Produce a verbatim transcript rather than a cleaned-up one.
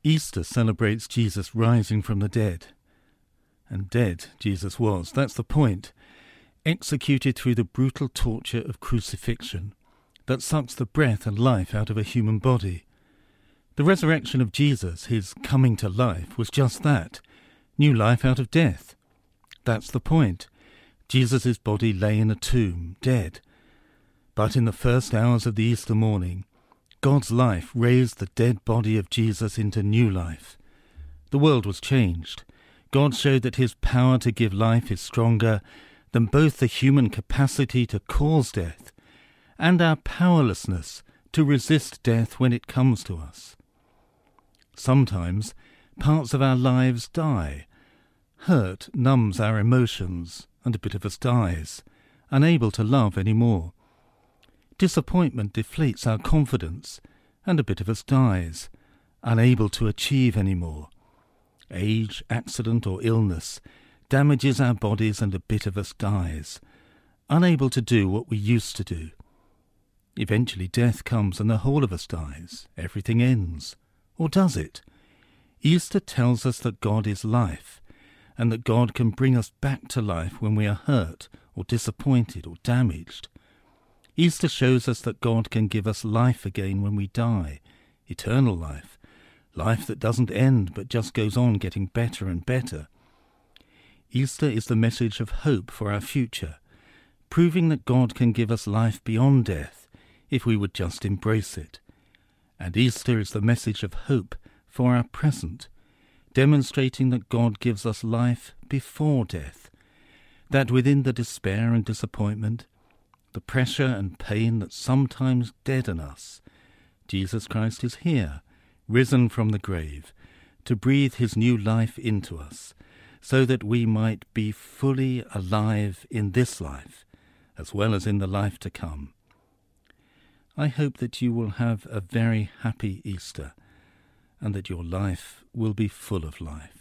Easter celebrates Jesus rising from the dead. And dead Jesus was, that's the point, executed through the brutal torture of crucifixion that sucks the breath and life out of a human body. The resurrection of Jesus, his coming to life, was just that, new life out of death. That's the point. Jesus' body lay in a tomb, dead. But in the first hours of the Easter morning, God's life raised the dead body of Jesus into new life. The world was changed. God showed that his power to give life is stronger than both the human capacity to cause death and our powerlessness to resist death when it comes to us. Sometimes parts of our lives die. Hurt numbs our emotions, and a bit of us dies, unable to love any more. Disappointment deflates our confidence, and a bit of us dies, unable to achieve any more. Age, accident, or illness damages our bodies, and a bit of us dies, unable to do what we used to do. Eventually death comes and the whole of us dies. Everything ends. Or does it? Easter tells us that God is life, and that God can bring us back to life when we are hurt, or disappointed, or damaged. Easter shows us that God can give us life again when we die, eternal life, life that doesn't end but just goes on getting better and better. Easter is the message of hope for our future, proving that God can give us life beyond death if we would just embrace it. And Easter is the message of hope for our present, demonstrating that God gives us life before death, that within the despair and disappointment, the pressure and pain that sometimes deaden us, Jesus Christ is here, risen from the grave, to breathe his new life into us, so that we might be fully alive in this life, as well as in the life to come. I hope that you will have a very happy Easter, and that your life will be full of life.